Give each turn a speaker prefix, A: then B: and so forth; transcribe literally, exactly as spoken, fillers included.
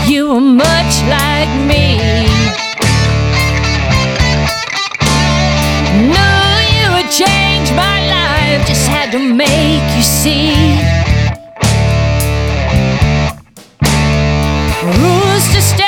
A: You were much like me. Knew you would change my life, just had to make you see. Rules to stay